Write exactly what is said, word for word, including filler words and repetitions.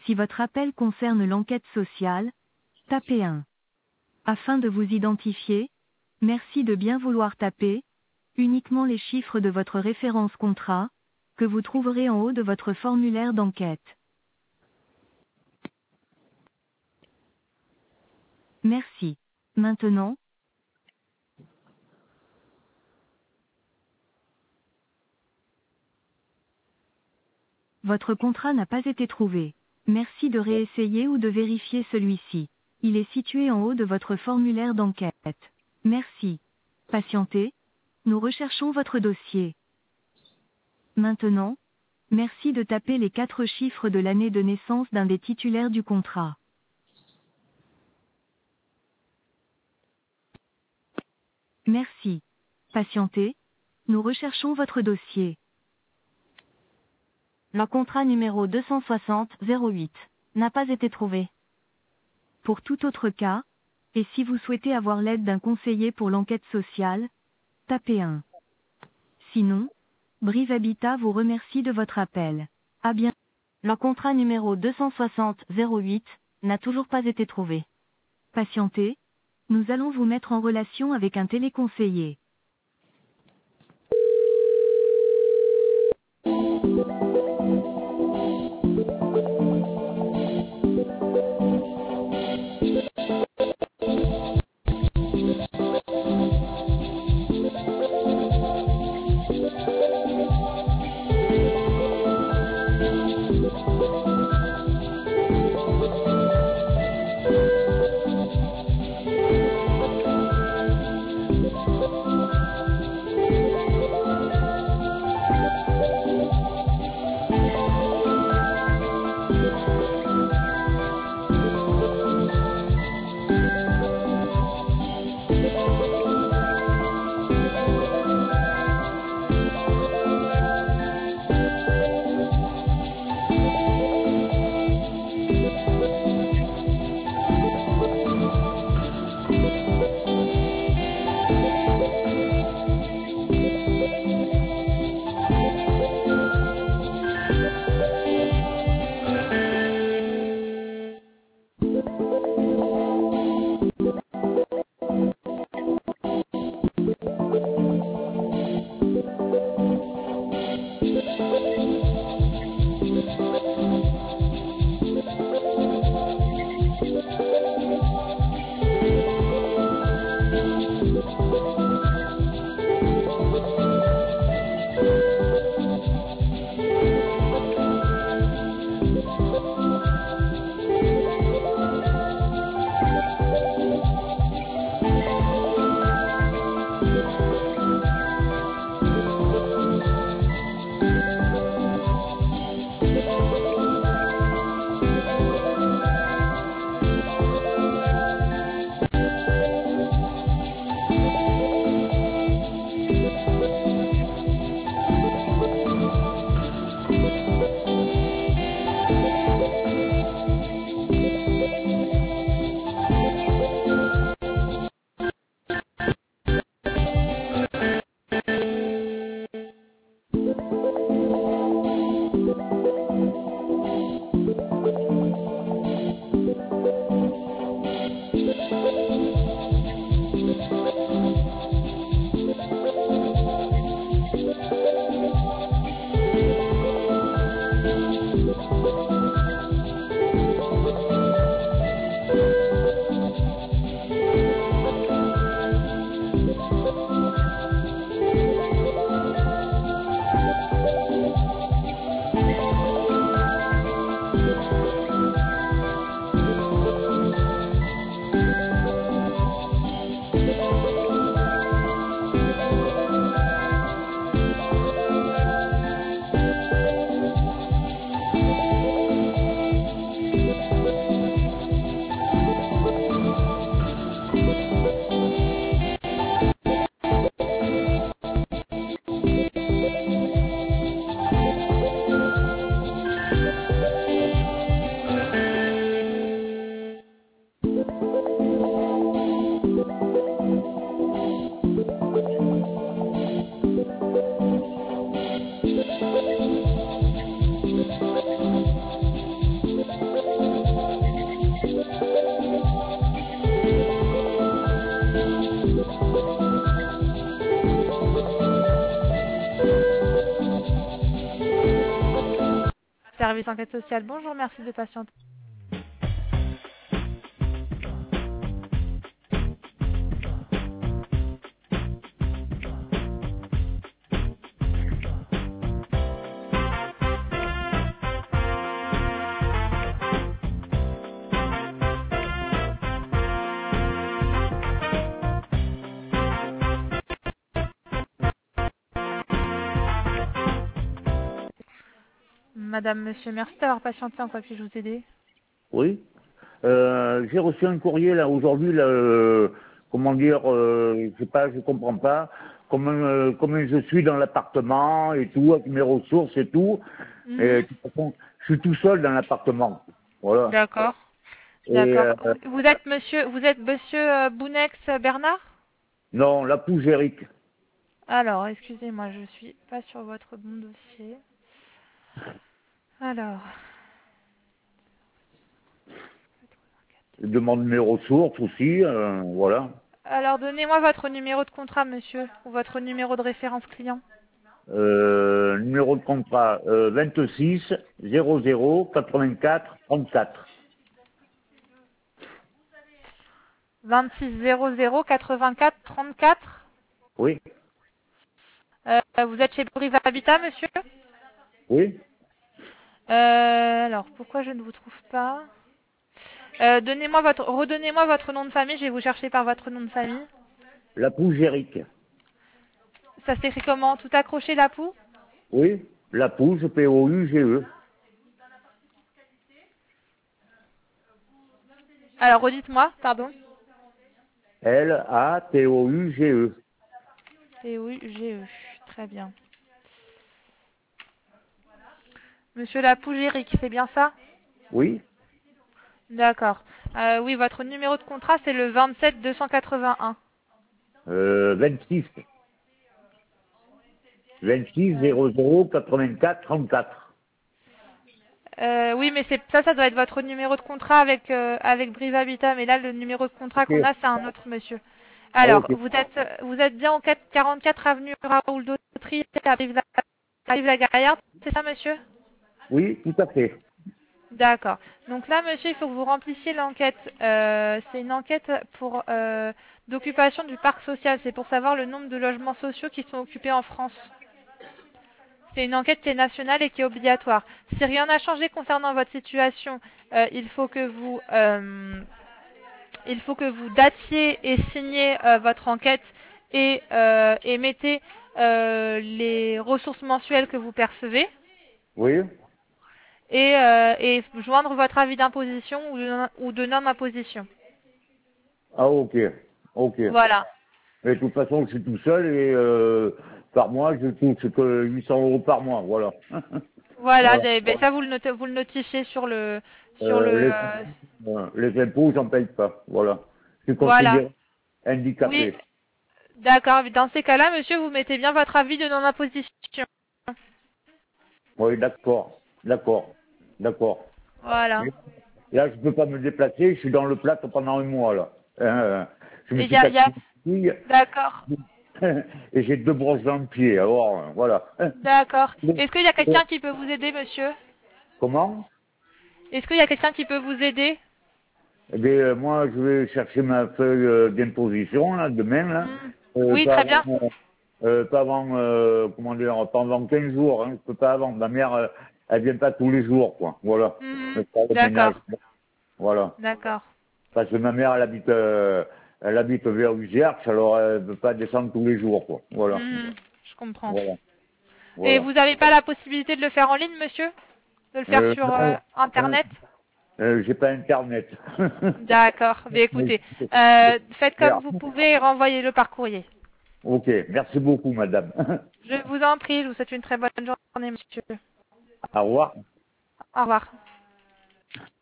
Si votre appel concerne l'enquête sociale, tapez un. Afin de vous identifier, merci de bien vouloir taper uniquement les chiffres de votre référence contrat, que vous trouverez en haut de votre formulaire d'enquête. Merci. Maintenant, votre contrat n'a pas été trouvé. Merci de réessayer ou de vérifier celui-ci. Il est situé en haut de votre formulaire d'enquête. Merci. Patientez. Nous recherchons votre dossier. Maintenant, merci de taper les quatre chiffres de l'année de naissance d'un des titulaires du contrat. Merci. Patientez. Nous recherchons votre dossier. Le contrat numéro deux cent soixante zéro huit n'a pas été trouvé. Pour tout autre cas, et si vous souhaitez avoir l'aide d'un conseiller pour l'enquête sociale, tapez un. Sinon, Brive Habitat vous remercie de votre appel. À bientôt. Le contrat numéro deux cent soixante zéro huit n'a toujours pas été trouvé. Patientez, nous allons vous mettre en relation avec un téléconseiller. service enquête sociale. Bonjour, merci de patienter. Madame, monsieur, merci d'avoir patienté. En quoi puis-je vous aider? Oui. Euh, j'ai reçu un courrier là aujourd'hui, là, euh, comment dire, euh, je sais pas, je comprends pas comment, euh, comment je suis dans l'appartement et tout, avec mes ressources et tout. Mhm. Et de toute façon, je suis tout seul dans l'appartement. Voilà. D'accord. Et D'accord. euh, Vous êtes monsieur, vous êtes monsieur euh, Bounex Bernard? non, la pousse Eric. Alors, excusez-moi, je suis pas sur votre bon dossier. Alors, Je demande mes ressources aussi, euh, voilà. alors donnez-moi votre numéro de contrat, monsieur, ou votre numéro de référence client. Euh, numéro de contrat euh, vingt-six zéro zéro quatre-vingt-quatre trente-quatre. vingt-six zéro zéro quatre-vingt-quatre trente-quatre. Oui, Euh, vous êtes chez Brive Habitat, monsieur? oui. Euh, alors, pourquoi je ne vous trouve pas? Euh, donnez-moi votre, redonnez-moi votre nom de famille. Je vais vous chercher par votre nom de famille. La pousse Eric. Ça s'écrit comment? Tout accroché, la poux? Oui, la pousse P O U G E. Alors, redites-moi, pardon. L A T O U G E. T O U G E. Très bien. Monsieur Lapougéric, c'est bien ça? Oui, D'accord. Euh, oui, votre numéro de contrat, c'est le vingt-sept deux cent quatre-vingt-un. euh, vingt-six. vingt-six zéro zéro quatre-vingt-quatre trente-quatre. Euh, oui, mais c'est ça, ça doit être votre numéro de contrat avec euh, avec Brive Habitat. Mais là, le numéro de contrat Ok. qu'on a, c'est un autre monsieur. Ah, Alors, ok. vous êtes vous êtes bien au quarante-quatre avenue Raoul Dautry à Brive-la-Gaillarde, c'est ça, monsieur? Oui, tout à fait. D'accord. Donc là, monsieur, il faut que vous remplissiez l'enquête. Euh, c'est une enquête pour euh, d'occupation du parc social. C'est pour savoir le nombre de logements sociaux qui sont occupés en France. C'est une enquête qui est nationale et qui est obligatoire. Si rien n'a changé concernant votre situation, euh, il faut que vous, euh, il faut que vous datiez et signiez euh, votre enquête et, euh, et mettez euh, les ressources mensuelles que vous percevez Oui. et, euh, et joindre votre avis d'imposition ou de, ou de non-imposition. Ah, ok. Ok. Voilà. Mais de toute façon, je suis tout seul et euh, par mois, je touche que huit cents euros par mois. Voilà. Voilà. Voilà. des- ben ça, vous le, notez, vous le notifiez sur le, sur Euh, le, les, euh, euh, les impôts, j'en paye pas. Voilà. Je suis voilà. considéré Oui. handicapé. D'accord. Dans ces cas-là, monsieur, vous mettez bien votre avis de non-imposition. Oui, d'accord. D'accord. D'accord. Voilà. Là, je peux pas me déplacer, je suis dans le plâtre pendant un mois, là. Euh, je me Et il suis y a, il cassé y a... une fille D'accord. et j'ai deux brosses dans le pied, alors, euh, voilà. D'accord. Donc, Est-ce qu'il y a euh, quelqu'un qui peut vous aider, monsieur? comment? Est-ce qu'il y a quelqu'un qui peut vous aider? Eh bien, euh, moi, je vais chercher ma feuille euh, d'imposition, là, demain, là. Hmm. Euh, Oui, pas très avant, bien. euh, euh, pas avant, euh, comment dire, pas avant quinze jours, hein, je peux pas avant. Ma mère, euh, elle vient pas tous les jours, quoi. Voilà. Mhm. Je fais le ménage. D'accord. Voilà. D'accord. Parce que ma mère, elle habite, euh, elle habite vers Uzerche, alors elle ne peut pas descendre tous les jours, quoi. Voilà. Mhm. Je comprends. Voilà. Et Voilà. vous n'avez pas la possibilité de le faire en ligne, monsieur? De le faire Euh, sur euh, non, non, Internet? euh, j'ai pas Internet. D'accord. Mais Mais- écoutez, euh, faites comme Merde. vous pouvez et renvoyez-le par courrier. Ok, merci beaucoup, madame. Je vous en prie, je vous souhaite une très bonne journée, monsieur. Au revoir. Au revoir.